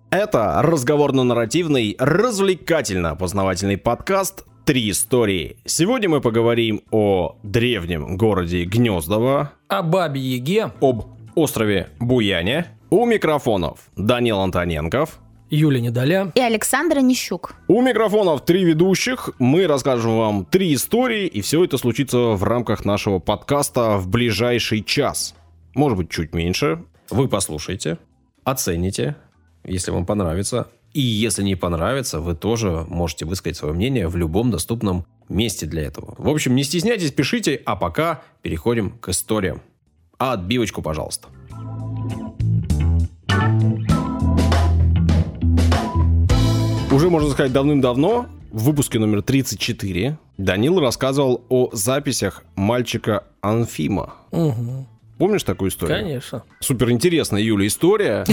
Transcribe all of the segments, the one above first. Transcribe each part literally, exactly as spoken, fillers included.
Это разговорно-нарративный, развлекательно-познавательный подкаст «Три истории». Сегодня мы поговорим о древнем городе Гнездово, о Бабе-Яге, об острове Буяне. У микрофонов Данил Антоненков, Юлия Недоля и Александра Нищук. У микрофонов три ведущих. Мы расскажем вам три истории, и все это случится в рамках нашего подкаста в ближайший час. Может быть, чуть меньше. Вы послушайте, оцените, если вам понравится. И если не понравится, вы тоже можете высказать свое мнение в любом доступном месте для этого. В общем, не стесняйтесь, пишите, а пока переходим к историям. А отбивочку, пожалуйста. Уже, можно сказать, давным-давно, в выпуске номер тридцать четыре, Данил рассказывал о записях мальчика Анфима. Угу. Помнишь такую историю? Конечно. Суперинтересная, Юля, история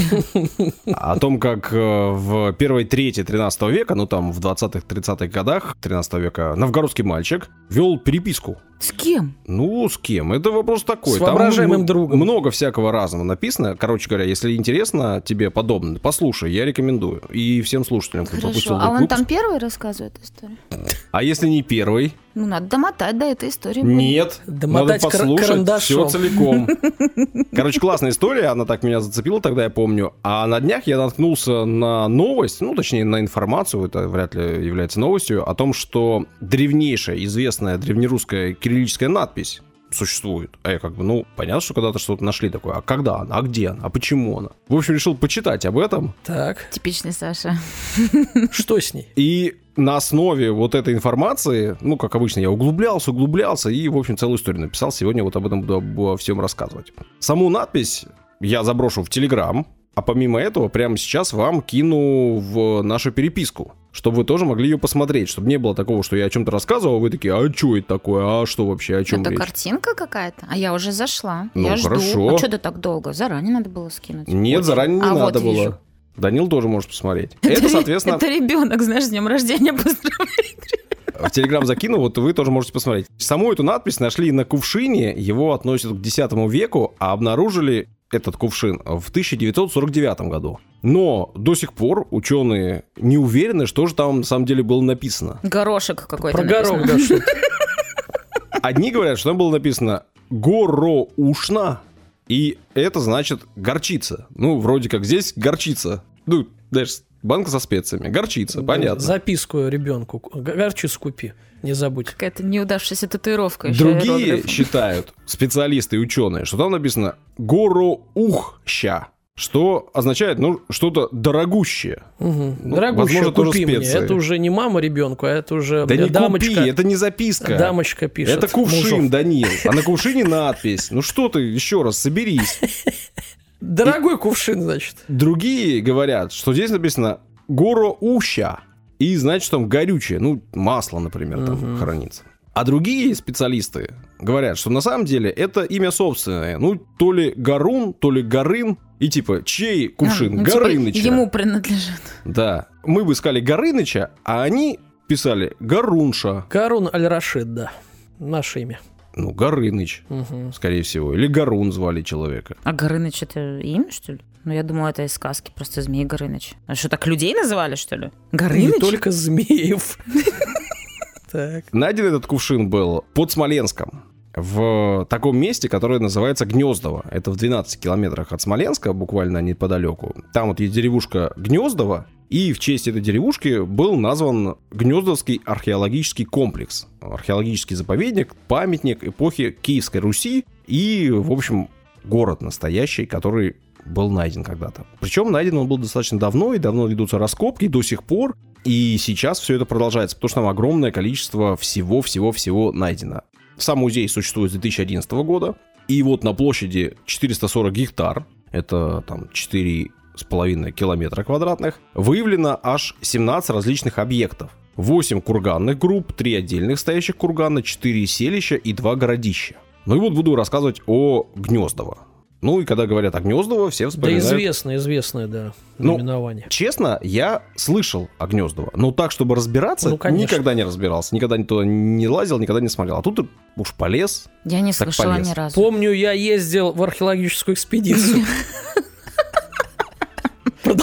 о том, как в первой трети тринадцатого века, ну там в двадцатых-тридцатых годах тринадцатого века, новгородский мальчик вел переписку. С кем? Ну, с кем? Это вопрос такой. С воображаемым Там другом. Много всякого разного написано. Короче говоря, если интересно тебе подобное, послушай, я рекомендую. И всем слушателям, кто пропустил Хорошо, а он выпуск. там первый рассказывает историю? А если не первый? Ну, надо домотать до этой истории. Нет, Домотать надо послушать карандашом. все целиком. Короче, классная история, она так меня зацепила тогда, я помню. А на днях я наткнулся на новость, ну, точнее, на информацию, это вряд ли является новостью, о том, что древнейшая, известная древнерусская кириллическая надпись существует. А я как бы, ну, понятно, что когда-то что-то нашли такое. А когда она? А где она? А почему она? В общем, решил почитать об этом. Так, Типичный Саша. что с ней? И на основе вот этой информации, ну, как обычно, я углублялся, углублялся и, в общем, целую историю написал. Сегодня вот об этом буду обо всем рассказывать. Саму надпись я заброшу в Телеграм, а помимо этого прямо сейчас вам кину в нашу переписку, чтобы вы тоже могли ее посмотреть, чтобы не было такого, что я о чем-то рассказывал, а вы такие, а что это такое, а что вообще, о чем Это речь? картинка какая-то? А я уже зашла. Ну, я хорошо. жду. А что ты так долго? Заранее надо было скинуть. Нет, Вот. заранее не а надо вот было. вижу. Данил тоже может посмотреть. Это, соответственно... Это ребенок, знаешь, с днем рождения поздравляет. В Телеграм закину, вот вы тоже можете посмотреть. Саму эту надпись нашли на кувшине, его относят к десятому веку, а обнаружили этот кувшин в тысяча девятьсот сорок девятом году. Но до сих пор ученые не уверены, что же там на самом деле было написано. Горошек какой-то Про горох, написано. да, что-то. Одни говорят, что там было написано «гороушна», и это значит «горчица». Ну, вроде как здесь горчица. Ну, знаешь, банка со специями. Горчица, понятно. Записку ребенку. Горчицу купи, не забудь. Какая-то неудавшаяся татуировка. еще Другие аэрографом. считают, специалисты и ученые, что там написано «гороухща», что означает, ну, что-то дорогущее. Угу. Ну, Дорогущая, возможно, тоже купи мне. специи. Это уже не мама ребенку, а это уже Да не дамочка. купи, это не записка. Дамочка пишет. Это кувшин, мужу. Данил. А на кувшине надпись. Ну что ты, еще раз, соберись. Дорогой кувшин, значит. Другие говорят, что здесь написано «гороуща», и значит, что там горючее, ну, масло, например, там Мгм. хранится. А другие специалисты говорят, что на самом деле это имя собственное. Ну, то ли Гарун, то ли Горын. И типа, чей кувшин? А, ну, типа, Горыныча. ему принадлежит. Да. Мы бы искали Горыныча, а они писали Гарунша. Карун Аль-Рашид, да. Наше имя. Ну, Горыныч, Угу. скорее всего. Или Гарун звали человека. А Горыныч это имя, что ли? Ну, я думала, это из сказки, просто Змей Горыныч. А что, так людей называли, что ли? Горыныч? Не только змеев. Так. Найден этот кувшин был под Смоленском, в таком месте, которое называется Гнездово. Это в двенадцати километрах от Смоленска, буквально неподалеку. Там вот есть деревушка Гнездово, и в честь этой деревушки был назван Гнездовский археологический комплекс. Археологический заповедник, памятник эпохи Киевской Руси и, в общем, город настоящий, который был найден когда-то. Причем найден он был достаточно давно, и давно ведутся раскопки, и до сих пор. И сейчас все это продолжается, потому что там огромное количество всего-всего-всего найдено. Сам музей существует с две тысячи одиннадцатого года, и вот на площади четыреста сорок гектар, это там четыре с половиной километра квадратных, выявлено аж семнадцать различных объектов. восемь курганных групп, три отдельных стоящих кургана, четыре селища и два городища. Ну и вот буду рассказывать о Гнездово. Ну и когда говорят о Гнездово, все Да вспоминают... известное, известное, да, Ну, наименование. Честно, я слышал о Гнездово, но так, чтобы разбираться, Ну, конечно. никогда не разбирался, никогда туда не лазил, никогда не смотрел. А тут уж полез. Я не Так слышала полез. ни разу. Помню, я ездил в археологическую экспедицию. Продолжай.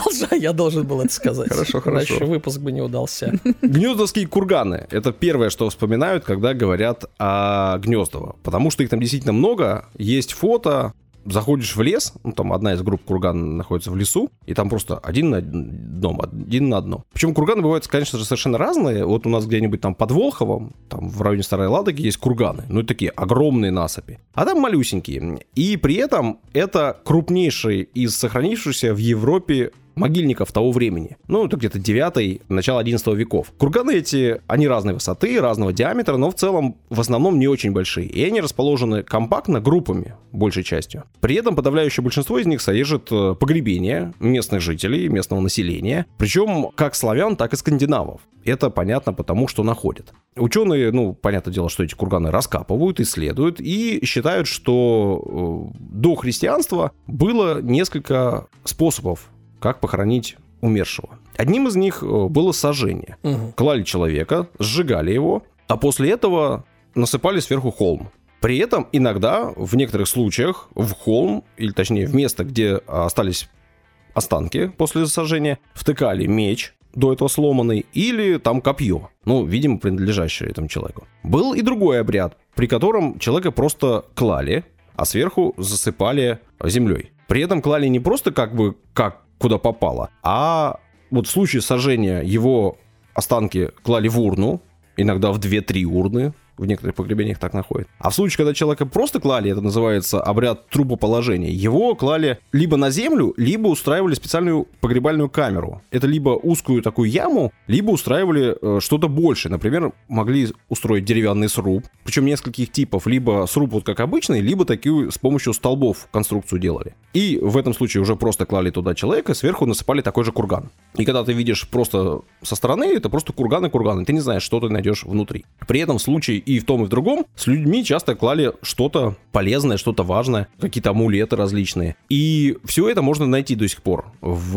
Продолжай, я должен был это сказать. Хорошо, хорошо. Иначе выпуск бы не удался. Гнездовские курганы — это первое, что вспоминают, когда говорят о Гнездово. Потому что их там действительно много, есть фото. Заходишь в лес, ну, там одна из групп курган находится в лесу, и там просто один на одном, один на одном. Причем курганы бывают, конечно же, совершенно разные. Вот у нас где-нибудь там под Волховом, там в районе Старой Ладоги есть курганы, ну, такие огромные насыпи. А там малюсенькие. И при этом это крупнейший из сохранившихся в Европе могильников того времени. Ну, это где-то девятый, начало одиннадцатого веков. Курганы эти, они разной высоты, разного диаметра, но в целом в основном не очень большие. И они расположены компактно группами, большей частью. При этом подавляющее большинство из них содержит погребения местных жителей, местного населения. Причем как славян, так и скандинавов. Это понятно потому, что находят. Ученые, ну, понятное дело, что эти курганы раскапывают, исследуют и считают, что до христианства было несколько способов, как похоронить умершего. Одним из них было сожжение. Угу. Клали человека, сжигали его, а после этого насыпали сверху холм. При этом иногда, в некоторых случаях, в холм, или точнее в место, где остались останки после сожжения, втыкали меч, до этого сломанный, или там копье, ну, видимо, принадлежащее этому человеку. Был и другой обряд, при котором человека просто клали, а сверху засыпали землей. При этом клали не просто как бы как куда попало, а вот в случае сожжения его останки клали в урну, иногда в две-три урны, в некоторых погребениях так находят. А в случае, когда человека просто клали, это называется обряд трупоположения, его клали либо на землю, либо устраивали специальную погребальную камеру. Это либо узкую такую яму, либо устраивали э, что-то большее. Например, могли устроить деревянный сруб, причем нескольких типов, либо сруб вот как обычный, либо такую с помощью столбов конструкцию делали. И в этом случае уже просто клали туда человека, сверху насыпали такой же курган. И когда ты видишь просто со стороны, это просто курган и курган, и ты не знаешь, что ты найдешь внутри. При этом в случае и в том, и в другом с людьми часто клали что-то полезное, что-то важное, какие-то амулеты различные. И все это можно найти до сих пор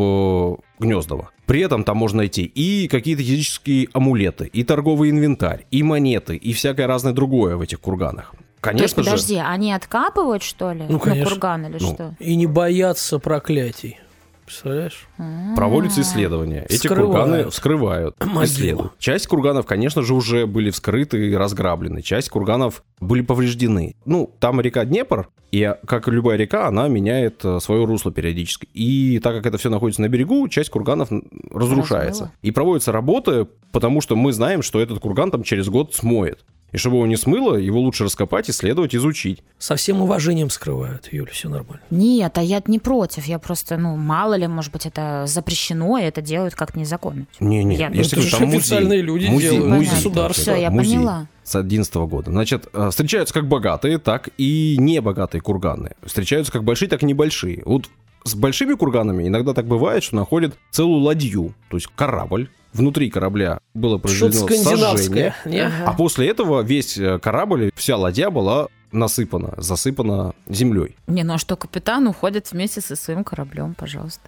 в Гнездово. При этом там можно найти и какие-то языческие амулеты, и торговый инвентарь, и монеты, и всякое разное другое в этих курганах. Конечно. То есть, подожди, же... они откапывают, что ли? Ну, конечно. На курган или ну. что? И не боятся проклятий. Представляешь? Проводятся исследования. Эти вскрывают. Курганы вскрывают, могилу. Исследуют. Часть курганов, конечно же, уже были вскрыты и разграблены. Часть курганов были повреждены. Ну, там река Днепр, и, как и любая река, она меняет свое русло периодически. И так как это все находится на берегу, часть курганов разрушается. Размыло. И проводятся работы, потому что мы знаем, что этот курган там через год смоет. И чтобы его не смыло, его лучше раскопать, исследовать, изучить. Со всем уважением скрывают, Юля, все нормально. Нет, а я не против. Я просто, ну, мало ли, может быть, это запрещено, и это делают как незаконно. Не-не, я, если ну, там официальные люди музей, делают. Музей, государство. Все, я музей. Поняла. С одиннадцатого года. Значит, встречаются как богатые, так и небогатые курганы. Встречаются как большие, так и небольшие. Вот с большими курганами иногда так бывает, что находят целую ладью, то есть корабль. Внутри корабля было произведено сожжение, а после этого весь корабль, вся ладья была насыпана, засыпана землей. Не, ну а что, капитан уходит вместе со своим кораблем, пожалуйста.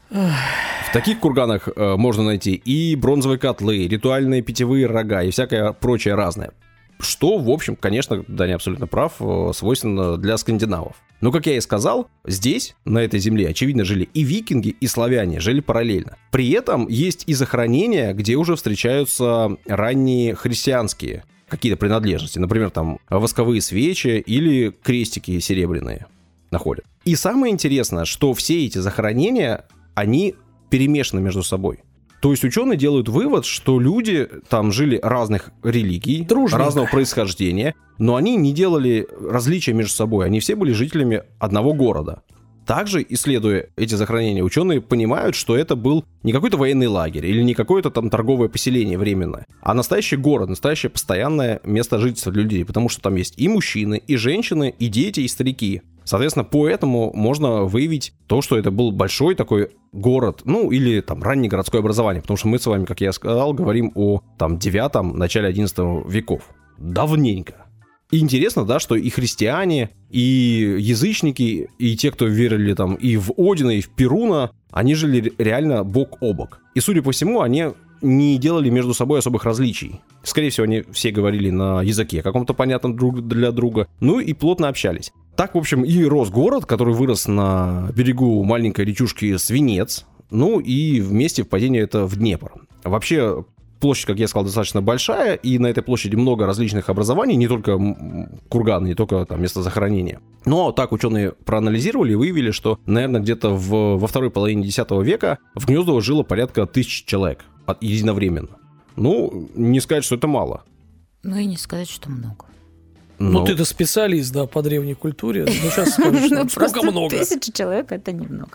В таких курганах э, можно найти и бронзовые котлы, ритуальные питьевые рога и всякое прочее разное. Что, в общем, конечно, Даня абсолютно прав, э, свойственно для скандинавов. Но, как я и сказал, здесь, на этой земле, очевидно, жили и викинги, и славяне, жили параллельно. При этом есть и захоронения, где уже встречаются ранние христианские какие-то принадлежности. Например, там восковые свечи или крестики серебряные находят. И самое интересное, что все эти захоронения, они перемешаны между собой. То есть ученые делают вывод, что люди там жили разных религий, дружненько, разного происхождения, но они не делали различия между собой, они все были жителями одного города. Также, исследуя эти захоронения, ученые понимают, что это был не какой-то военный лагерь или не какое-то там торговое поселение временное, а настоящий город, настоящее постоянное место жительства для людей, потому что там есть и мужчины, и женщины, и дети, и старики. Соответственно, по этому можно выявить то, что это был большой такой город, ну, или там раннее городское образование, потому что мы с вами, как я сказал, говорим о там девятом, начале одиннадцатого веков. Давненько. И интересно, да, что и христиане, и язычники, и те, кто верили там и в Одина, и в Перуна, они жили реально бок о бок. И, судя по всему, они не делали между собой особых различий. Скорее всего, они все говорили на языке каком-то понятном друг для друга, ну и плотно общались. Так, в общем, и рос город, который вырос на берегу маленькой речушки Свинец, ну и в месте впадения это в Днепр. Вообще, площадь, как я сказал, достаточно большая, и на этой площади много различных образований, не только курганы, не только там место захоронения. Но так ученые проанализировали и выявили, что, наверное, где-то в, во второй половине десятого века в Гнездово жило порядка тысячи человек от, единовременно. Ну, не сказать, что это мало. Ну и не сказать, что много. Но... Ну, ты-то специалист, да, по древней культуре. Ну, сейчас скажешь, ну, сколько много? Тысяча человек — это немного.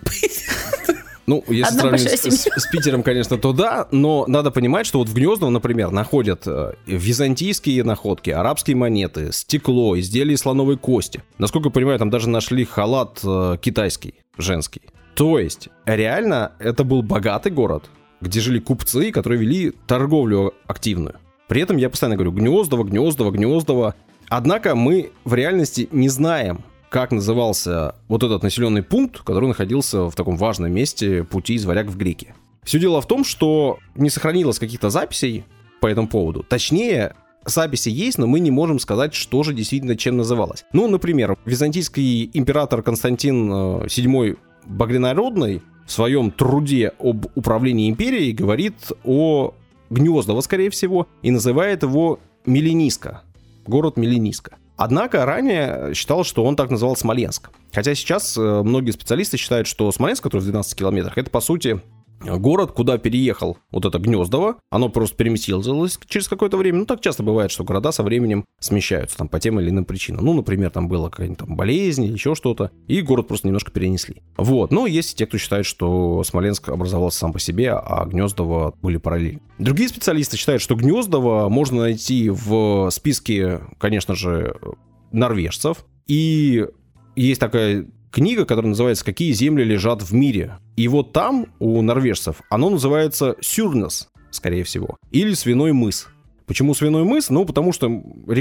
Ну, если сравнивать с, с Питером, конечно, то да, но надо понимать, что вот в Гнездово, например, находят византийские находки, арабские монеты, стекло, изделия из слоновой кости. Насколько я понимаю, там даже нашли халат э, китайский, женский. То есть, реально, это был богатый город, где жили купцы, которые вели торговлю активную. При этом я постоянно говорю Гнездово, Гнездово, Гнездово. Однако мы в реальности не знаем, как назывался вот этот населенный пункт, который находился в таком важном месте пути из Варяг в Греки. Все дело в том, что не сохранилось каких-то записей по этому поводу. Точнее, записи есть, но мы не можем сказать, что же действительно чем называлось. Ну, например, византийский император Константин седьмой Багрянародный в своем труде об управлении империей говорит о Гнездово, скорее всего, и называет его Мелениска. Город Мелениска. Однако ранее считалось, что он так называл Смоленск. Хотя сейчас многие специалисты считают, что Смоленск, который в двенадцати километрах, это по сути город, куда переехал вот это Гнездово. Оно просто переместилось через какое-то время. Ну, так часто бывает, что города со временем смещаются там по тем или иным причинам. Ну, например, там была какая-нибудь там болезнь или еще что-то, и город просто немножко перенесли. Вот. Но есть те, кто считает, что Смоленск образовался сам по себе, а Гнездово были параллельно. Другие специалисты считают, что Гнездово можно найти в списке, конечно же, норвежцев. И есть такая книга, которая называется «Какие земли лежат в мире». И вот там у норвежцев оно называется Сюрнес, скорее всего, или Свиной мыс. Почему Свиной мыс? Ну, потому что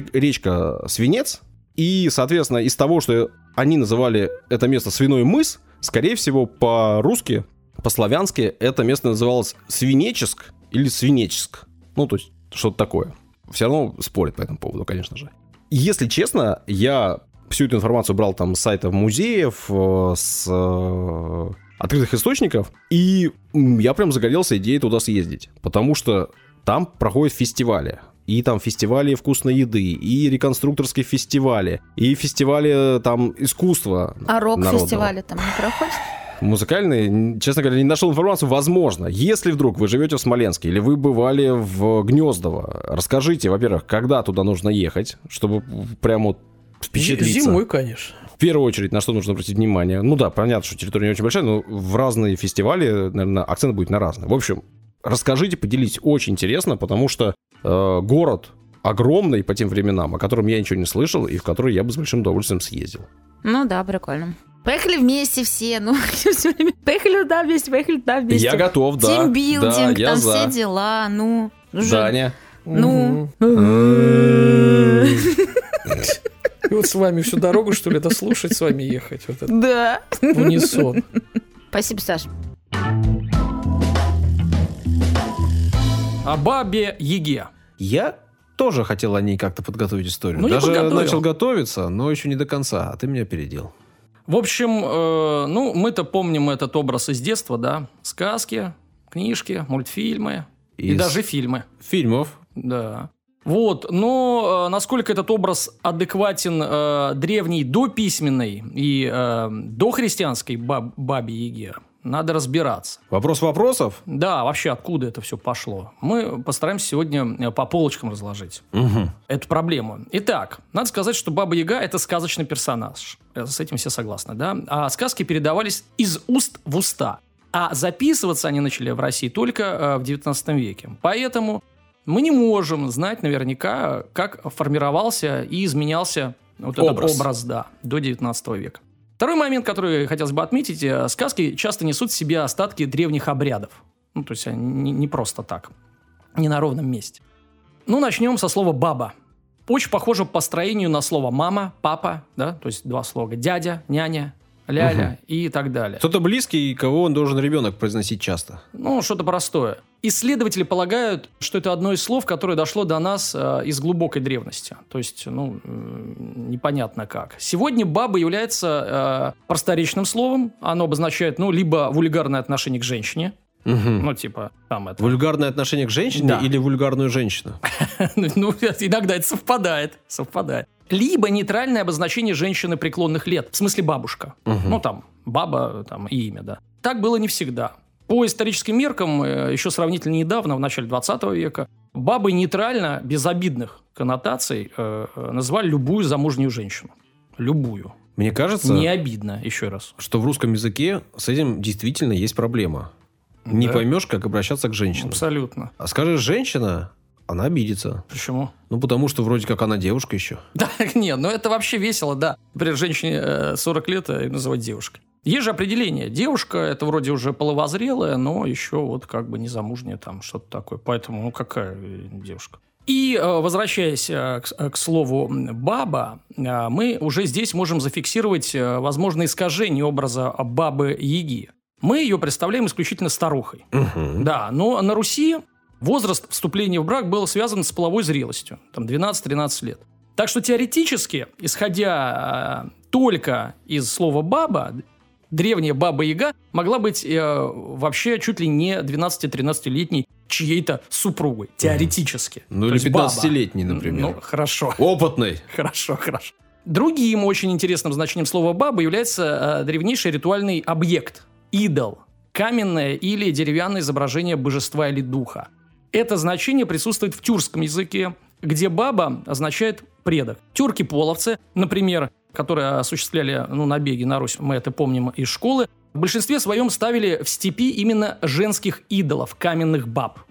речка Свинец, и, соответственно, из того, что они называли это место Свиной мыс, скорее всего, по-русски, по-славянски это место называлось Свинеческ или Свинеческ. Ну, то есть что-то такое. Все равно спорят по этому поводу, конечно же. Если честно, я всю эту информацию брал там с сайтов музеев, с э, открытых источников, и я прям загорелся идеей туда съездить, потому что там проходят фестивали. И там фестивали вкусной еды, и реконструкторские фестивали, и фестивали там искусства. А рок-фестивали там не проходят? Музыкальные, честно говоря, не нашел информацию. Возможно, если вдруг вы живете в Смоленске или вы бывали в Гнездово, расскажите, во-первых, когда туда нужно ехать, чтобы прямо впечатлиться. Зимой, конечно. В первую очередь, на что нужно обратить внимание. Ну да, понятно, что территория не очень большая, но в разные фестивали, наверное, акцент будет на разные. В общем, расскажите, поделитесь. Очень интересно, потому что э, город огромный по тем временам, о котором я ничего не слышал, и в который я бы с большим удовольствием съездил. Ну да, прикольно. Поехали вместе все, ну, все время. Поехали туда вместе, поехали туда вместе. Я готов, да. Тимбилдинг, да, там за. все дела, ну. Даня. Ну. И вот с вами всю дорогу, что ли, это слушать, с вами ехать. Вот это. Да. В унисон. Спасибо, Саш. О бабе Яге. Я тоже хотел о ней как-то подготовить историю. Ну, не Даже подготовил. начал готовиться, но еще не до конца, а ты меня опередил. В общем, э, ну, мы-то помним этот образ из детства, да? Сказки, книжки, мультфильмы и Из даже фильмы. Фильмов. Да. Вот, но э, насколько этот образ адекватен э, древней дописьменной и э, дохристианской баб- бабе Яге, надо разбираться. Вопрос вопросов? Да, вообще откуда это все пошло? Мы постараемся сегодня по полочкам разложить Угу. эту проблему. Итак, надо сказать, что Баба Яга – это сказочный персонаж. С этим все согласны, да? А сказки передавались из уст в уста. А записываться они начали в России только э, в девятнадцатом веке. Поэтому мы не можем знать наверняка, как формировался и изменялся вот этот Образ. образ, да, до девятнадцатого века. Второй момент, который хотелось бы отметить, э, сказки часто несут в себе остатки древних обрядов. Ну, то есть они не, не просто так, не на ровном месте. Ну, начнем со слова «баба». Очень похоже по строению на слово «мама», «папа», да, то есть два слога «дядя», «няня», ляля и так далее. Кто-то близкий, кого он должен ребенок произносить часто. Ну, что-то простое. Исследователи полагают, что это одно из слов, которое дошло до нас э, из глубокой древности. То есть, ну, э, непонятно как. Сегодня баба является э, просторечным словом. Оно обозначает, ну, либо вульгарное отношение к женщине. Угу. Ну, типа, там это... Вульгарное отношение к женщине Да. или вульгарную женщину? Ну, иногда это совпадает. Совпадает. Либо нейтральное обозначение женщины преклонных лет. В смысле бабушка. Угу. Ну, там, баба, там, и имя, да. Так было не всегда. По историческим меркам, еще сравнительно недавно, в начале двадцатого века, бабой нейтрально, без обидных коннотаций, называли любую замужнюю женщину. Любую. Мне кажется, Не обидно, еще раз. что в русском языке с этим действительно есть проблема. Не Да. поймешь, как обращаться к женщинам. Абсолютно. А скажешь «женщина», она обидится. Почему? Ну, потому что вроде как она девушка еще. Да, нет, ну это вообще весело, да. Например, женщине э, сорок лет и называть девушкой. Есть же определение. Девушка – это вроде уже половозрелая, но еще вот как бы незамужняя, там что-то такое. Поэтому, ну, какая девушка? И, э, возвращаясь э, к, к слову «баба», э, мы уже здесь можем зафиксировать э, возможное искажение образа бабы-яги. Мы ее представляем исключительно старухой. Угу. Да, но на Руси возраст вступления в брак был связан с половой зрелостью, там двенадцать-тринадцать лет. Так что теоретически, исходя э, только из слова «баба», древняя баба-яга могла быть э, вообще чуть ли не двенадцати-тринадцатилетней чьей-то супругой, теоретически. Ну, То или есть баба. пятнадцатилетний, например. Ну, хорошо. Опытный. Хорошо, хорошо. Другим очень интересным значением слова «баба» является э, древнейший ритуальный объект – идол, каменное или деревянное изображение божества или духа. Это значение присутствует в тюркском языке, где баба означает предок. Тюрки-половцы, например, которые осуществляли ну, набеги на Русь, мы это помним из школы, в большинстве своем ставили в степи именно женских идолов, каменных баб.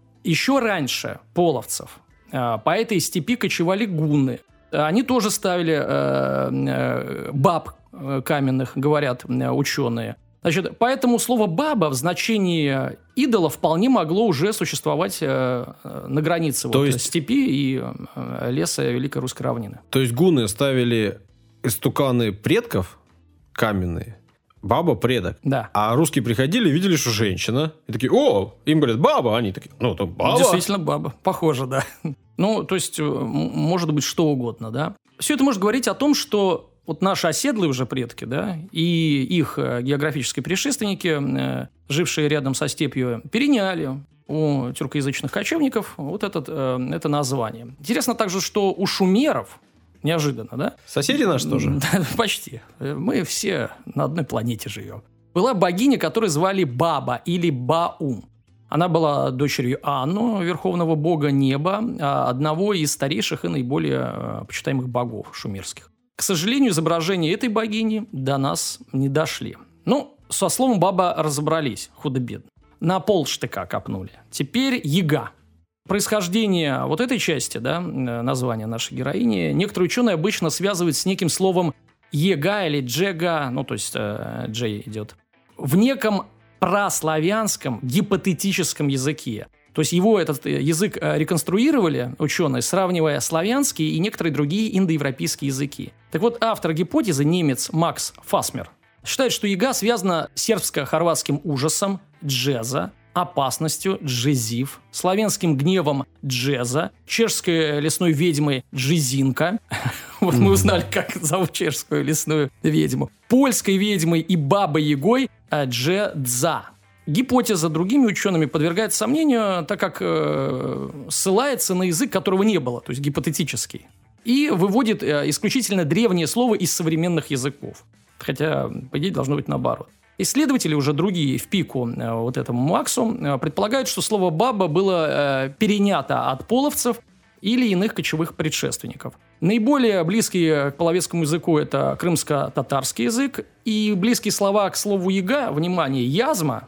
Еще раньше половцев э, по этой степи кочевали гунны. Они тоже ставили э, э, баб э, каменных, говорят э, ученые. Значит, поэтому слово «баба» в значении идола вполне могло уже существовать э, на границе То вот, есть- степи и э, леса Великой Русской равнины. То есть гунны ставили истуканы предков каменные, баба предок. Да. А русские приходили, видели, что женщина. И такие, о, им говорят, баба. Они такие, ну, то баба. Действительно баба. Похоже, да. Ну, то есть, э, м- может быть, что угодно, да. Все это может говорить о том, что вот наши оседлые уже предки, да, и их э, географические предшественники, э, жившие рядом со степью, переняли у тюркоязычных кочевников вот этот, э, это название. Интересно также, что у шумеров, неожиданно, да? Соседи наши тоже. Да, почти. Мы все на одной планете живем. Была богиня, которую звали Баба или Баум. Она была дочерью Анну, верховного бога неба, одного из старейших и наиболее почитаемых богов шумерских. К сожалению, изображения этой богини до нас не дошли. Ну, со словом «баба» разобрались, худо-бедно. На полштыка копнули. Теперь яга. Происхождение вот этой части, да, названия нашей героини, некоторые ученые обычно связывают с неким словом ега или джега, ну, то есть э, джей идет, в неком праславянском гипотетическом языке. То есть его этот язык реконструировали ученые, сравнивая славянские и некоторые другие индоевропейские языки. Так вот, автор гипотезы, немец Макс Фасмер, считает, что яга связана с сербско-хорватским ужасом джеза, опасностью джезив, славянским гневом джеза, чешской лесной ведьмой джезинка. Вот мы узнали, как зовут чешскую лесную ведьму. Польской ведьмой и бабой-ягой джедза. Гипотеза другими учеными подвергается сомнению, так как э, ссылается на язык, которого не было, то есть гипотетический, и выводит э, исключительно древнее слово из современных языков. Хотя, по идее, должно быть наоборот. Исследователи, уже другие в пику э, вот этому Максу, э, предполагают, что слово «баба» было э, перенято от половцев или иных кочевых предшественников. Наиболее близкие к половецкому языку – это крымско-татарский язык, и близкие слова к слову «яга», внимание, «язма»,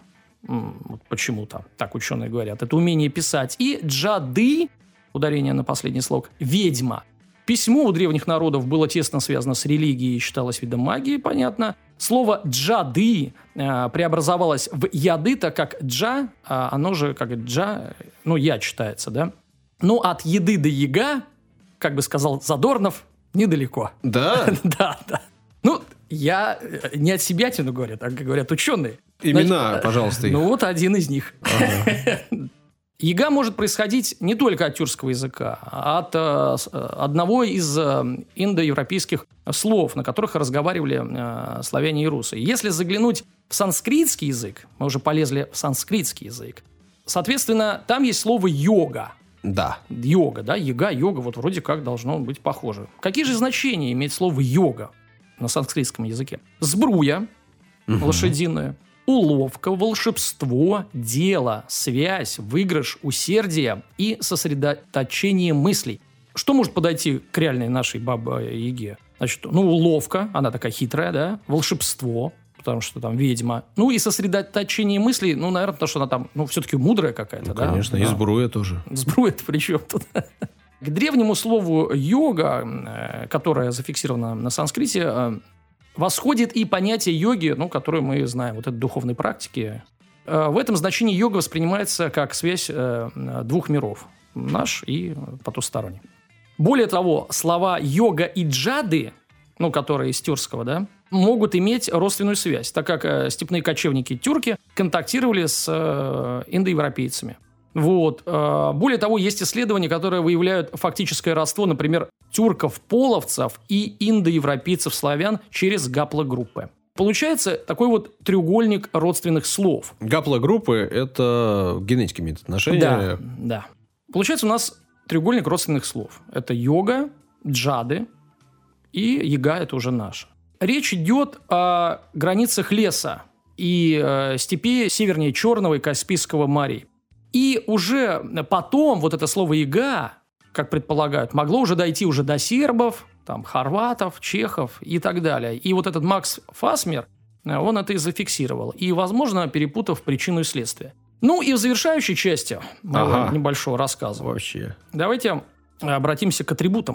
вот почему-то, так ученые говорят, это умение писать, и «джады», ударение на последний слог, «ведьма». Письмо у древних народов было тесно связано с религией и считалось видом магии, понятно. Слово «джады» э, преобразовалось в «яды», так как «джа», а оно же как «джа», ну, «я» читается, да? Ну, от «еды» до «яга», как бы сказал Задорнов, недалеко. Да? Да, да. Ну, Я не от себя тяну, говорят, а говорят ученые. Имена, Значит, пожалуйста, их. Ну, вот один из них. Ага. Яга может происходить не только от тюркского языка, а от э, одного из э, индоевропейских слов, на которых разговаривали э, славяне и русы. Если заглянуть в санскритский язык, мы уже полезли в санскритский язык, соответственно, там есть слово «йога». Да. Йога, да, яга, йога, вот вроде как должно быть похоже. Какие же значения имеет слово «йога» на санскритском языке? Сбруя, угу. лошадиная, уловка, волшебство, дело, связь, выигрыш, усердие и сосредоточение мыслей. Что может подойти к реальной нашей бабе-яге? Значит, ну, уловка, она такая хитрая, да, волшебство, потому что там ведьма. Ну, и сосредоточение мыслей, ну, наверное, потому что она там, ну, все-таки мудрая какая-то, Ну, да? конечно, да. и сбруя тоже. Сбруя-то при чем тут? К древнему слову «йога», которое зафиксировано на санскрите, восходит и понятие йоги, ну, которое мы знаем, вот этой духовной практики. В этом значении йога воспринимается как связь двух миров, наш и потусторонний. Более того, слова йога и джады, ну, которые из тюркского, да, могут иметь родственную связь, так как степные кочевники-тюрки контактировали с индоевропейцами. Вот. Более того, есть исследования, которые выявляют фактическое родство, например, тюрков-половцев и индоевропейцев-славян через гаплогруппы. Получается такой вот треугольник родственных слов. Гаплогруппы – это генетики имеют отношение. Да, да. Получается у нас треугольник родственных слов. Это йога, джады и яга – это уже наше. Речь идет о границах леса и э, степи севернее Черного и Каспийского морей. И уже потом вот это слово «яга», как предполагают, могло уже дойти уже до сербов, там, хорватов, чехов и так далее. И вот этот Макс Фасмер, он это и зафиксировал. И, возможно, перепутав причину и следствие. Ну, и в завершающей части моего Ага. небольшого рассказа Вообще. давайте обратимся к атрибутам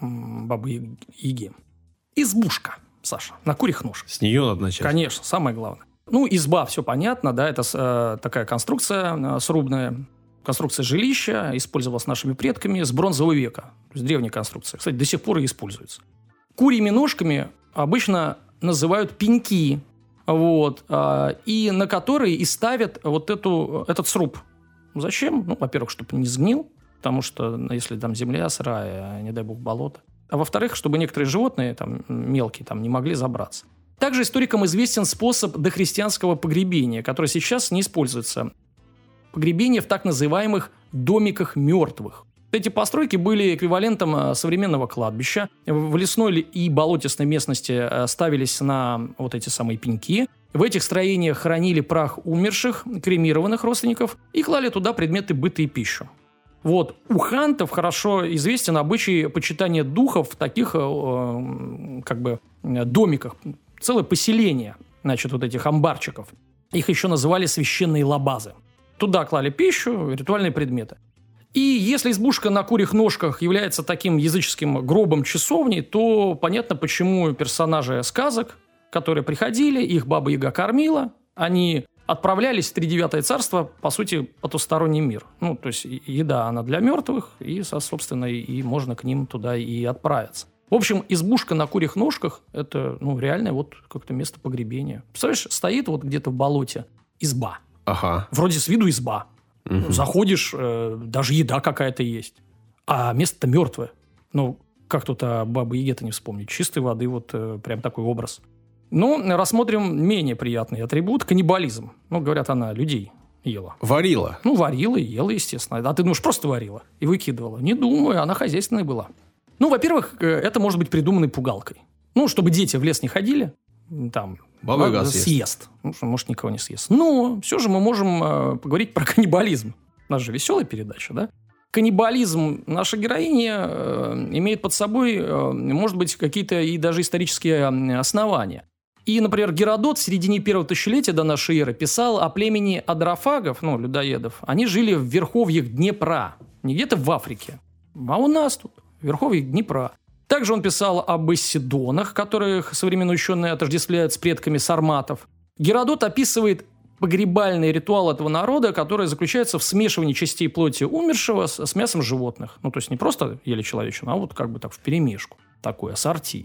бабы Яги. Избушка, Саша, на курьих ножках. С нее надо начать. Конечно, самое главное. Ну, изба, все понятно, да, это э, такая конструкция э, срубная, конструкция жилища, использовалась нашими предками с бронзового века, то есть древняя конструкция. Кстати, до сих пор и используется. Курьими ножками обычно называют пеньки, вот, э, и на которые и ставят вот эту, этот сруб. Зачем? Ну, во-первых, чтобы не сгнил, потому что если там земля сырая, не дай бог болото. А во-вторых, чтобы некоторые животные, там, мелкие, там, не могли забраться. Также историкам известен способ дохристианского погребения, который сейчас не используется. Погребение в так называемых домиках мертвых. Эти постройки были эквивалентом современного кладбища. В лесной и болотистой местности ставились на вот эти самые пеньки. В этих строениях хранили прах умерших, кремированных родственников и клали туда предметы быта и пищу. Вот. У хантов хорошо известен обычай почитания духов в таких э, как бы домиках. Целое поселение, значит, вот этих амбарчиков. Их еще называли священные лабазы. Туда клали пищу, ритуальные предметы. И если избушка на курьих ножках является таким языческим гробом часовней, то понятно, почему персонажи сказок, которые приходили, их баба Яга кормила, они отправлялись в Тридевятое царство, по сути, потусторонний мир. Ну, то есть еда, она для мертвых, и, собственно, и можно к ним туда и отправиться. В общем, избушка на курьих ножках – это, ну, реальное вот как-то место погребения. Представляешь, стоит вот где-то в болоте изба. Ага. Вроде с виду изба. Угу. Заходишь, э, даже еда какая-то есть. А место-то мертвое. Ну, как тут о бабе Яге-то не вспомнить. Чистой воды вот э, прям такой образ. Ну, рассмотрим менее приятный атрибут – каннибализм. Ну, говорят, она людей ела. Варила. Ну, варила и ела, естественно. А ты думаешь, просто варила и выкидывала? Не думаю, она хозяйственная была. Ну, во-первых, это может быть придуманной пугалкой. Ну, чтобы дети в лес не ходили, там, Баба Яга съест. съест. Ну, может, никого не съест. Но все же мы можем э, поговорить про каннибализм. У нас же веселая передача, да? Каннибализм наша героиня э, имеет под собой, э, может быть, какие-то и даже исторические основания. И, например, Геродот в середине первого тысячелетия до нашей эры писал о племени адрофагов, ну, людоедов. Они жили в верховьях Днепра, не где-то в Африке, а у нас тут. Верховье Днепра. Также он писал об Исидонах, которых современные ученые отождествляют с предками сарматов. Геродот описывает погребальный ритуал этого народа, который заключается в смешивании частей плоти умершего с, с мясом животных. Ну, то есть не просто ели человечину, а вот как бы так вперемешку. Такое ассорти.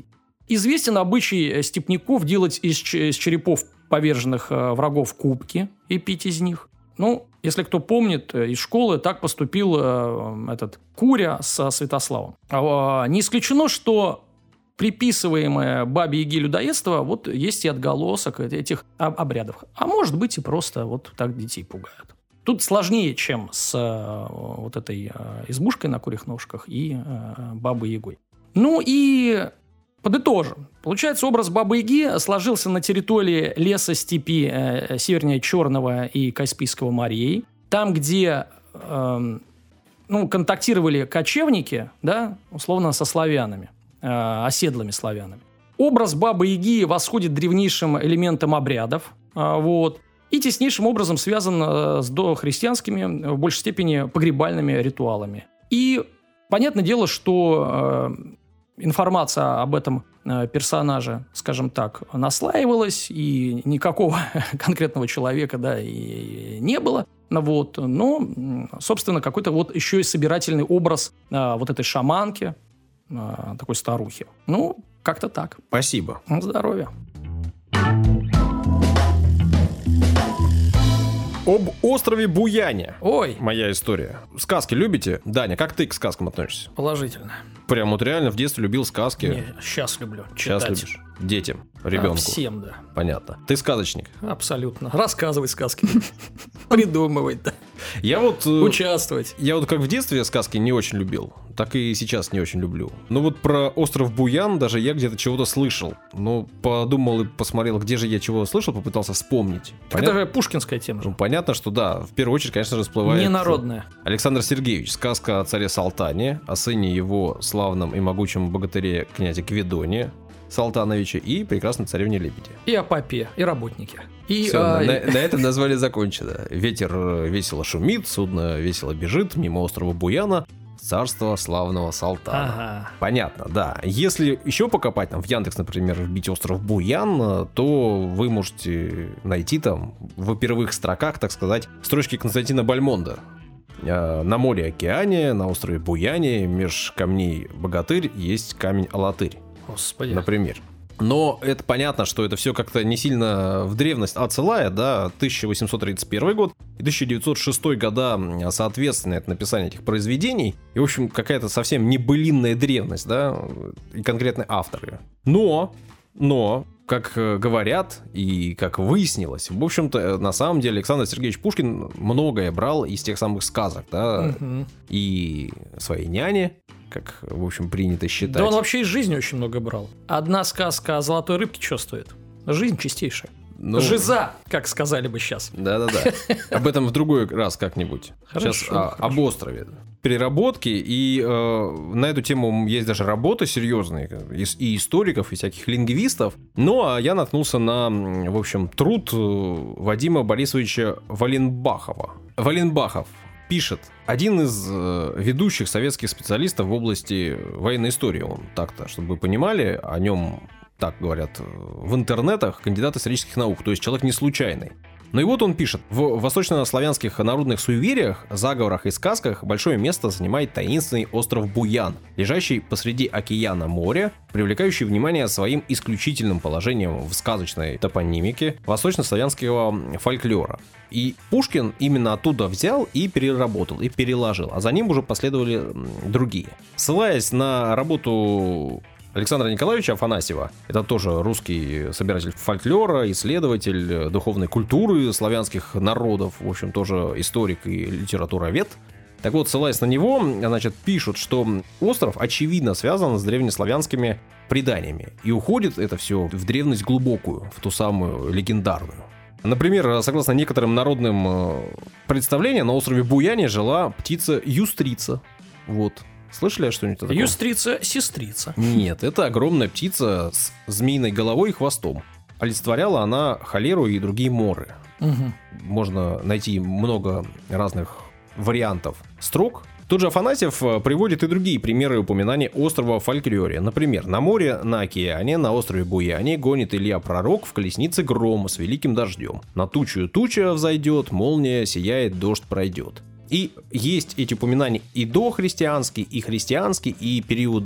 Известен обычай степняков делать из, из черепов поверженных врагов кубки и пить из них. Ну, если кто помнит, из школы так поступил этот Куря со Святославом. Не исключено, что приписываемое Бабе Яге людоедство, вот есть и отголосок этих обрядов. А может быть и просто вот так детей пугают. Тут сложнее, чем с вот этой избушкой на курьих ножках и Бабой Ягой. Ну и подытожим. Получается, образ Бабы Яги сложился на территории леса степи э, севернее Черного и Каспийского морей. Там, где э, ну, контактировали кочевники, да, условно, со славянами, э, оседлыми славянами. Образ Бабы Яги восходит древнейшим элементам обрядов. Э, вот, и теснейшим образом связан э, с дохристианскими, в большей степени, погребальными ритуалами. И понятное дело, что... Э, информация об этом э, персонаже, скажем так, наслаивалась, и никакого конкретного человека, да, и не было. Вот. Но, собственно, какой-то вот еще и собирательный образ э, вот этой шаманки, э, такой старухи. Ну, как-то так. Спасибо. Здоровья. Об острове Буяне. Ой. Моя история. Сказки любите? Даня, как ты к сказкам относишься? Положительно. Прям вот реально в детстве любил сказки. Не, сейчас люблю Сейчас читать. любишь. Детям, ребенку. А, всем, да. Понятно. Ты сказочник. Абсолютно. Рассказывать сказки. Придумывать, да. Я вот... Участвовать. Я вот как в детстве сказки не очень любил, так и сейчас не очень люблю. Но вот про остров Буян даже я где-то чего-то слышал. Но подумал и посмотрел, где же я чего слышал, попытался вспомнить. Так это же пушкинская тема же. Ну, понятно, что да. В первую очередь, конечно же, всплывает... Ненародная. Александр Сергеевич. Сказка о царе Салтане, о сыне его славном и могучем богатыре князе Гвидоне Салтановича и прекрасной царевне Лебеде. И о попе, и работнике. И, Все, а... на, на этом название закончено. Ветер весело шумит, судно весело бежит мимо острова Буяна, царства славного Салтана. Ага. Понятно, да. Если еще покопать, там в Яндекс, например, вбить остров Буян, то вы можете найти там в первых строках, так сказать, строчки Константина Бальмонда. На море-океане, на острове Буяне, меж камней Богатырь есть камень Алатырь. Господи. Например. Но это понятно, что это все как-то не сильно в древность отсылает, да, тысяча восемьсот тридцать первый год и тысяча девятьсот шестой года, соответственно, это написание этих произведений, и, в общем, какая-то совсем небылинная древность, да, и конкретные авторы. Но, но, как говорят и как выяснилось, в общем-то, на самом деле Александр Сергеевич Пушкин многое брал из тех самых сказок, да, угу. И своей няни, как, в общем, принято считать. Да он вообще из жизни очень много брал. Одна сказка о золотой рыбке что стоит? Жизнь чистейшая. Ну, жиза, как сказали бы сейчас. Да-да-да. Об этом в другой раз как-нибудь. Хорошо, сейчас а, хорошо. Об острове. Переработки. И э, на эту тему есть даже работы серьезные. И, и историков, и всяких лингвистов. Ну, а я наткнулся на, в общем, труд Вадима Борисовича Валенбахова. Валенбахов пишет: один из э, ведущих советских специалистов в области военной истории. Он так-то, чтобы вы понимали, о нем так говорят в интернетах кандидат исторических наук, то есть человек не случайный. Ну и вот он пишет: в восточнославянских народных суевериях, заговорах и сказках большое место занимает таинственный остров Буян, лежащий посреди океана моря, привлекающий внимание своим исключительным положением в сказочной топонимике восточнославянского фольклора. И Пушкин именно оттуда взял и переработал, и переложил, а за ним уже последовали другие. Ссылаясь на работу Александра Николаевича Афанасьева, это тоже русский собиратель фольклора, исследователь духовной культуры славянских народов, в общем, тоже историк и литературовед. Так вот, ссылаясь на него, значит, пишут, что остров очевидно связан с древнеславянскими преданиями, и уходит это все в древность глубокую, в ту самую легендарную. Например, согласно некоторым народным представлениям, на острове Буяне жила птица Юстрица. Вот. Слышали что-нибудь такое? Юстрица, сестрица. Нет, это огромная птица с змеиной головой и хвостом. Олицетворяла она холеру и другие моры. Угу. Можно найти много разных вариантов строк. Тот же Афанасьев приводит и другие примеры упоминания острова в фольклоре. Например, на море, на океане, на острове Буяне гонит Илья Пророк в колеснице гром с великим дождем. На тучу туча взойдет, молния сияет, дождь пройдет. И есть эти упоминания и дохристианские, и христианские, и периода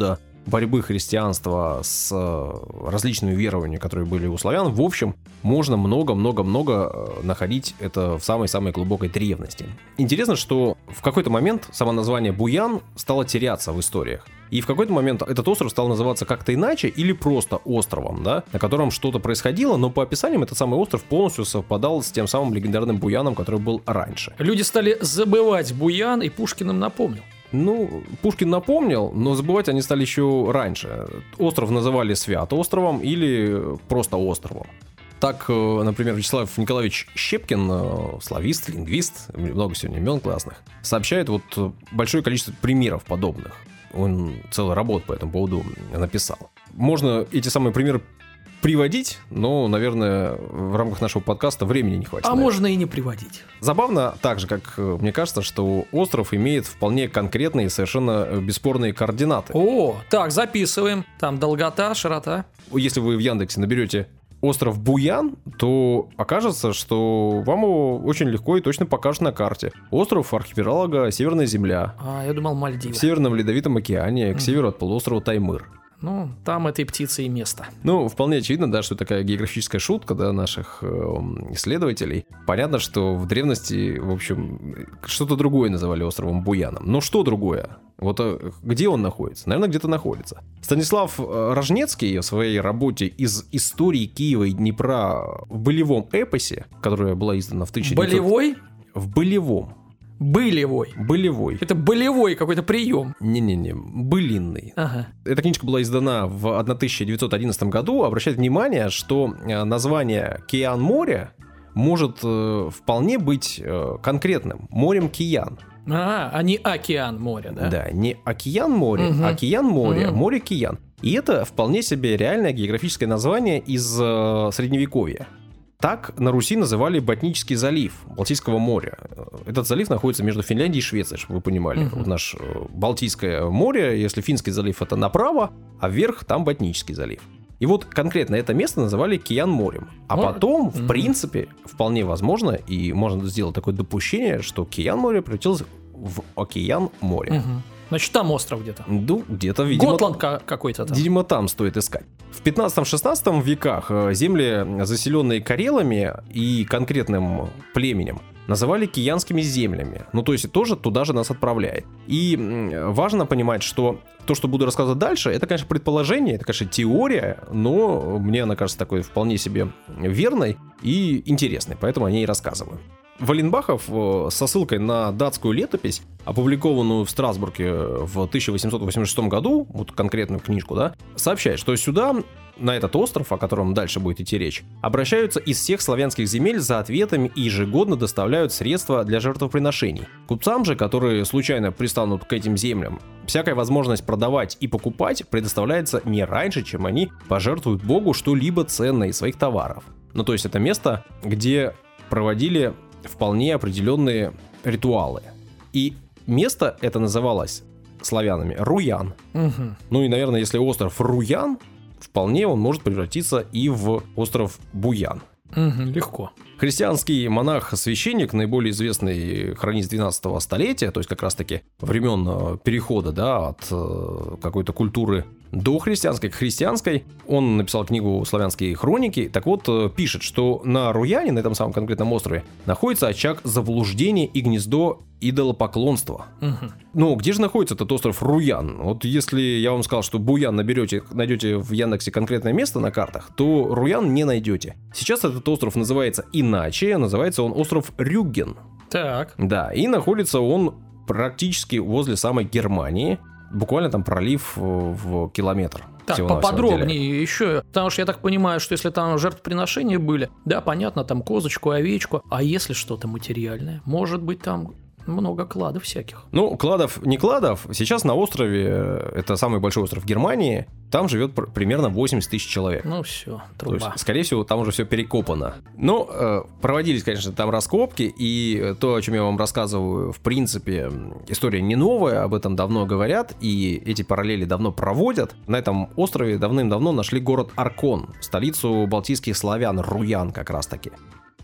борьбы христианства с различными верованиями, которые были у славян, в общем, можно много-много-много находить это в самой-самой глубокой древности. Интересно, что в какой-то момент само название Буян стало теряться в историях. И в какой-то момент этот остров стал называться как-то иначе или просто островом, да, на котором что-то происходило, но по описаниям этот самый остров полностью совпадал с тем самым легендарным Буяном, который был раньше. Люди стали забывать Буян, и Пушкин им напомнил. Ну, Пушкин напомнил, но забывать они стали еще раньше. Остров называли Свято-островом или просто островом. Так, например, Вячеслав Николаевич Щепкин, славист, лингвист, много сегодня имен классных, сообщает вот большое количество примеров подобных. Он целую работу по этому поводу написал. Можно эти самые примеры приводить, но, наверное, в рамках нашего подкаста времени не хватит. А наверное. можно и не приводить. Забавно также, как мне кажется, что остров имеет вполне конкретные, совершенно бесспорные координаты. О, так, записываем. Там долгота, широта. Если вы в Яндексе наберете остров Буян, то окажется, что вам его очень легко и точно покажут на карте. Остров архипелага Северная Земля. А, я думал, Мальдивы. В Северном Ледовитом океане, к северу от полуострова Таймыр. Ну, там этой птицы и место. Ну, вполне очевидно, да, что такая географическая шутка, да, наших э, исследователей. Понятно, что в древности, в общем, что-то другое называли островом Буяном. Но что другое? Вот э, где он находится? Наверное, где-то находится. Станислав э, Рожнецкий в своей работе «Из истории Киева и Днепра» в болевом эпосе, которая была издана в тысяча девятьсот... Болевой? В болевом. Былевой. Болевой. Это болевой какой-то прием. Не-не-не, былинный. Ага. Эта книжка была издана в тысяча девятьсот одиннадцатом году. Обращает внимание, что название Киян-море может э, вполне быть э, конкретным. Морем Киян. А, а не океан море, да? Да, не океан-море, Угу. а Киян-море, Угу. море Киян. И это вполне себе реальное географическое название из э, Средневековья. Так на Руси называли Ботнический залив Балтийского моря. Этот залив находится между Финляндией и Швецией, чтобы вы понимали. Uh-huh. Вот наш Балтийское море, если Финский залив это направо, а вверх там Ботнический залив. И вот конкретно это место называли Киян-морем. А Может? потом, в Uh-huh. принципе, вполне возможно, и можно сделать такое допущение, что Киян-море превратилось в Океан-море. Угу. Значит, там остров где-то. Ну, где-то, видимо... Готланд ка- какой-то там. Видимо, там стоит искать. В пятнадцатом-шестнадцатом веках земли, заселенные карелами и конкретным племенем, называли киянскими землями. Ну, то есть тоже туда же нас отправляет. И важно понимать, что то, что буду рассказывать дальше, это, конечно, предположение, это, конечно, теория, но мне она кажется такой вполне себе верной и интересной, поэтому о ней и рассказываю. Валенбахов со ссылкой на датскую летопись, опубликованную в Страсбурге в тысяча восемьсот восемьдесят шестом году, вот конкретную книжку, да, сообщает, что сюда, на этот остров, о котором дальше будет идти речь, обращаются из всех славянских земель за ответами и ежегодно доставляют средства для жертвоприношений. Купцам же, которые случайно пристанут к этим землям, всякая возможность продавать и покупать предоставляется не раньше, чем они пожертвуют Богу что-либо ценное из своих товаров. Ну, то есть это место, где проводили вполне определенные ритуалы. И место это называлось славянами Руян. Угу. Ну и, наверное, если остров Руян, вполне он может превратиться и в остров Буян. Угу, легко. Христианский монах-священник, наиболее известный хронист двенадцатого столетия, то есть как раз-таки времен перехода, да, от какой-то культуры до христианской к христианской, он написал книгу «Славянские хроники». Так вот, пишет, что на Руяне, на этом самом конкретном острове, находится очаг заблуждения и гнездо идолопоклонства. Угу. Ну, где же находится этот остров Руян? Вот если я вам сказал, что Буян наберете, найдете в Яндексе конкретное место на картах, то Руян не найдете. Сейчас этот остров называется иначе, называется он остров Рюгген. Так. Да, и находится он практически возле самой Германии, буквально там пролив в километр. Так, поподробнее еще, потому что я так понимаю, что если там жертвоприношения были, да, понятно, там козочку, овечку, а если что-то материальное, может быть там много кладов всяких. Ну, кладов, не кладов, сейчас на острове, это самый большой остров Германии, там живет пр- примерно восемьдесят тысяч человек. Ну все, труба. То есть, скорее всего, там уже все перекопано. Но э, проводились, конечно, там раскопки, и то, о чем я вам рассказываю, в принципе, история не новая, об этом давно говорят, и эти параллели давно проводят. На этом острове давным-давно нашли город Аркон, столицу балтийских славян, Руян как раз-таки.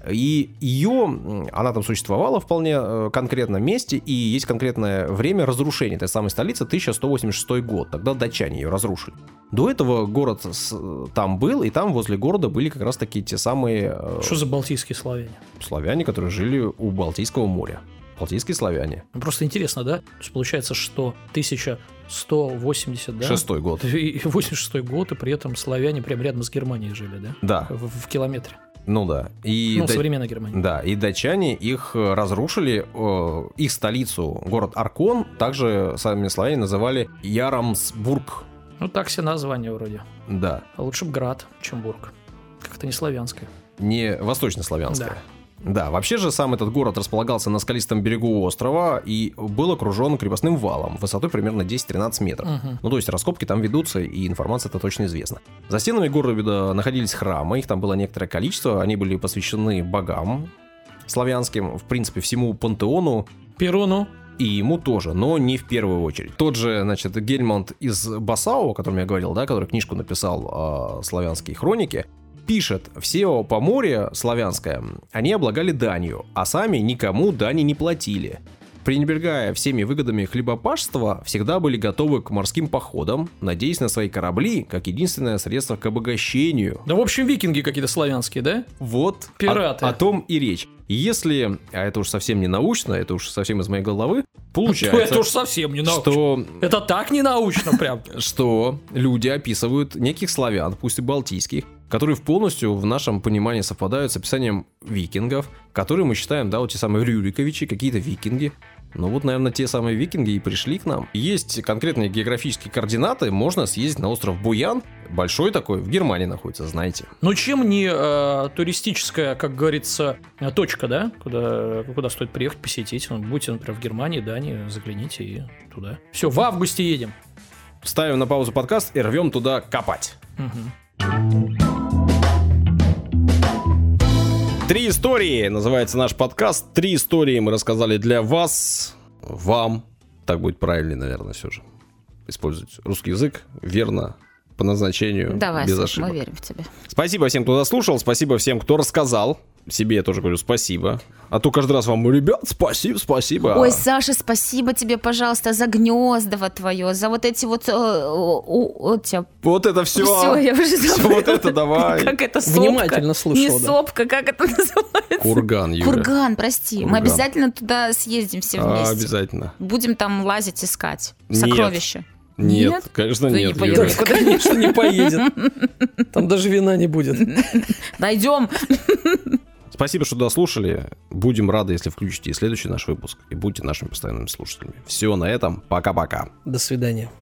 И ее, она там существовала вполне э, конкретном месте, и есть конкретное время разрушения этой самой столицы, тысяча сто восемьдесят шестой год, тогда датчане ее разрушили. До этого город с, там был, и там возле города были как раз таки те самые... Э, Что за балтийские славяне? Славяне, которые жили у Балтийского моря. Балтийские славяне. Просто интересно, да? То есть получается, что тысяча сто восемьдесят, да? Шестой год. И восемьдесят шестой год, и при этом славяне прям рядом с Германией жили, да? Да. В, в километре. Ну да. И ну, да... современная Германия. Да, и датчане их разрушили, э, их столицу, город Аркон, также сами славяне называли Ярамсбург. Ну, так все названия вроде. Да. А лучше бы Град, чем Бург. Как-то не славянское. Не восточнославянское. Да. Да, вообще же сам этот город располагался на скалистом берегу острова и был окружен крепостным валом высотой примерно десять-тринадцать метров. Угу. Ну, то есть раскопки там ведутся, и информация это точно известна. За стенами города находились храмы, их там было некоторое количество, они были посвящены богам славянским, в принципе, всему пантеону. Перуну. И ему тоже, но не в первую очередь. Тот же, значит, Гельмонт из Басау, о котором я говорил, да, который книжку написал о славянские хроники, пишет, все поморье славянское, они облагали данью, а сами никому дани не платили. Пренебрегая всеми выгодами хлебопашества, всегда были готовы к морским походам, надеясь на свои корабли, как единственное средство к обогащению. Да, в общем, викинги какие-то славянские, да? Вот Пираты. О, о том и речь. Если, а это уж совсем не научно, это уж совсем из моей головы, получается, это уж совсем не научно. что, это так не научно прям. что люди описывают неких славян, пусть и балтийских, которые полностью в нашем понимании совпадают с описанием викингов, которые мы считаем, да, вот те самые Рюриковичи, какие-то викинги. Ну вот, наверное, те самые викинги и пришли к нам. Есть конкретные географические координаты, можно съездить на остров Буян, большой такой, в Германии находится, знаете. Ну чем не э, туристическая, как говорится, точка, да, куда, куда стоит приехать, посетить. Ну, будете, например, в Германии, Дании, загляните и туда. Все, в августе едем. Ставим на паузу подкаст и рвем туда копать. Угу. Три истории называется наш подкаст. Три истории мы рассказали для вас, вам. Так будет правильнее, наверное, все же. Использовать русский язык верно, по назначению, Давай, без Саш, ошибок. мы верим в тебя. Спасибо всем, кто дослушал. Спасибо всем, кто рассказал. Себе я тоже говорю спасибо. А то каждый раз вам, ребят, спасибо, спасибо. Ой, Саша, спасибо тебе, пожалуйста, за Гнездово твое, за вот эти вот... Э, о, о, о, тебя... Вот это все. Все, я уже Все забыла. вот это давай. Как это сопка? Внимательно слушал, Не да. сопка, как это называется? Курган, Юля. Курган, прости. Мы Курган. обязательно туда съездим все А, вместе. обязательно. Будем там лазить, искать Нет. сокровища. Нет, Нет? конечно, Ты не нет. поедешь. Юля. Да, конечно, не поедет. Там даже вина не будет. Дойдем. Спасибо, что дослушали. Будем рады, если включите и следующий наш выпуск. И будьте нашими постоянными слушателями. Все на этом. Пока-пока. До свидания.